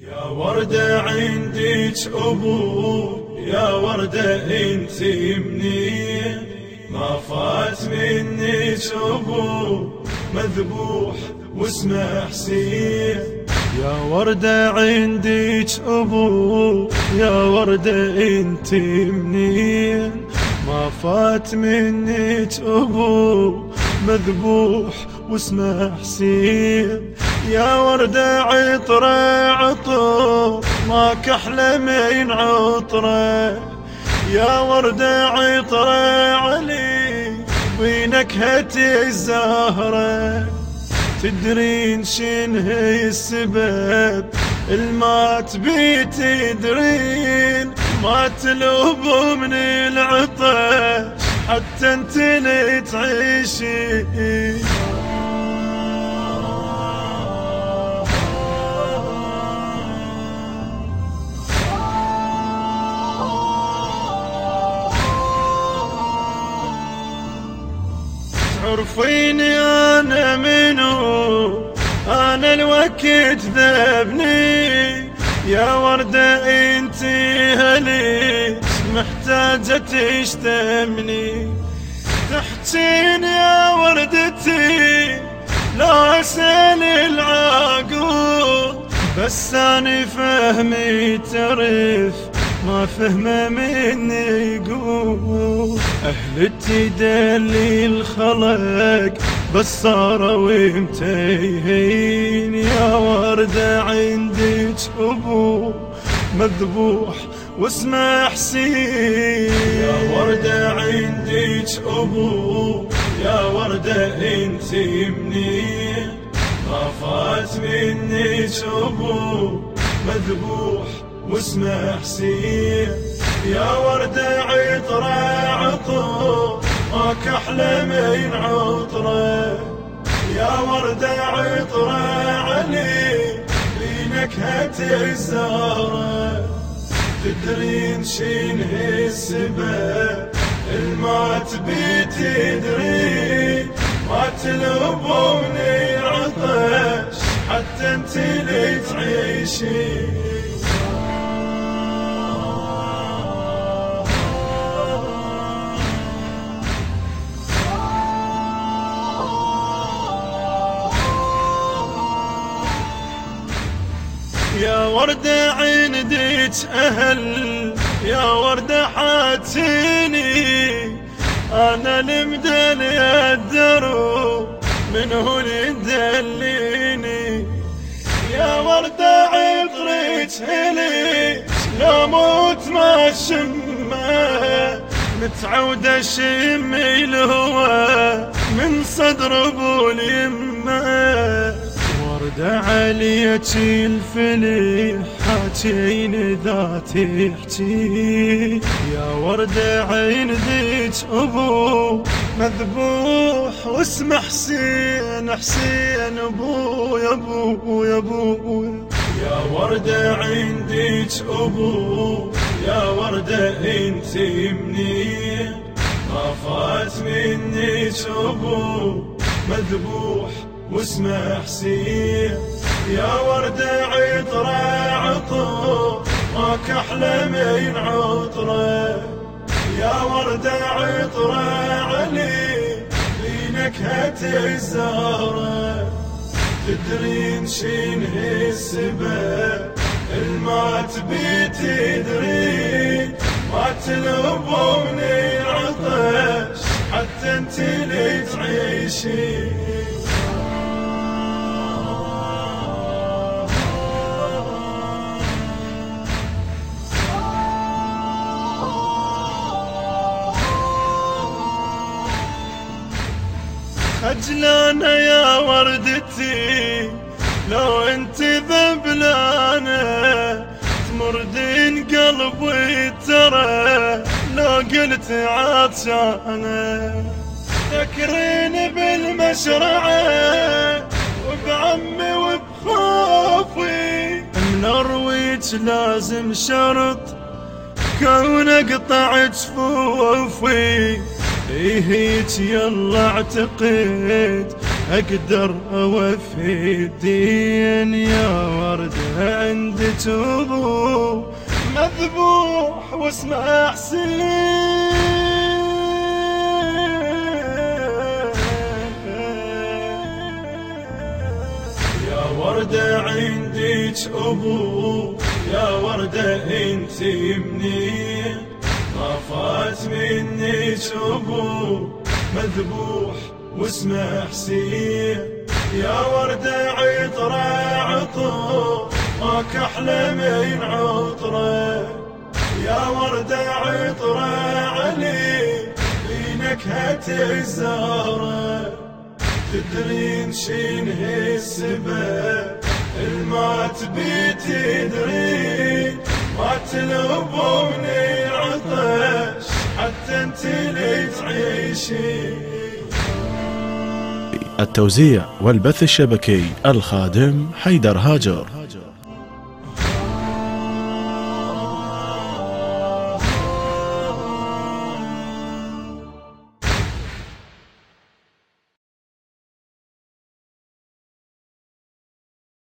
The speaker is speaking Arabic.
يا وردة عندك أبو، يا وردة انت منين، ما فات منك أبو مذبوح واسمه حسين. يا وردة عندك أبو، يا وردة انت منين، ما فات منك أبو مذبوح واسمه حسين. يا وردة عطرة عطر ما كحلة من عطرة، يا وردة عطرة علي بنكهة الزهرة. تدرين شنه السبب الما تبي تدرين، ما تلوب من العطش حتى انت اللي تعيشين. تعرفيني أنا منو، أنا الوقت ذبني. يا وردة انتي هليش محتاجة تشتمني، تحجين يا وردتي لا أسأل العقول، بس أنا فهمي تعرف ما فهمه مني يقول. أهل التدلي الخلق بس صاروا متيهين. يا وردة عندك أبو مذبوح واسمه حسين. يا وردة عندك أبو، يا وردة انت منين، ما فات منك أبو مذبوح واسمه حسين. يا وردة عطرة عطر ما كحلة من عطرة، يا وردة عطرة علي بنكهة الزهرة. تدرين شنه السبب الما تبي تدرين، ما تلوب من العطش حتى انت اللي تعيشين. يا وردة عندك أهل، يا وردة حاتيني، أنا المدلي الدرو منه يدليني. يا وردة عطرك هلي لا موت ما شمه، متعودة شمي الهوى من صدر ابو اليمه. وردة عليك الفليح حاجين ذاتي احجي. يا وردة عندك أبو مذبوح واسمه حسين. حسين أبو يا أبو يا أبو. يا وردة عندك أبو، يا وردة انت منين، ما فات منك أبو مذبوح واسمه حسين. يا وردة عطرة عطر ما كحلة من عطرة، يا وردة عطرة علي بنكهة الزهرة. تدرين شنه السبب الما تبي تدرين، ما تلوب من العطش حتى انت اللي تعيشين. خجلانة يا وردتي لو انت ذبلانة، تمردين قلبي ترى لو قلت عطشانة. تذكرين بالمشرعة وبعمي وبخوفي، من ارويج لازم شرط كون اقطع جفوفي. هيك يلا اعتقد أقدر أوفي الدين يا وردة عندك أبو مذبوح واسمه حسين. يا وردة عندك أبو يا وردة انت منين ما فات منك أبو مذبوح واسمه حسين. يا وردة عطرة عطر ماك أحلى من عطرة. يا وردة عطرة علي بنكهة الزهرة. تدرين شنه السبب الما تبي تدرين ما تلومون العطش حتى انت اللي تعيشين. التوزيع والبث الشبكي الخادم حيدر هاجر.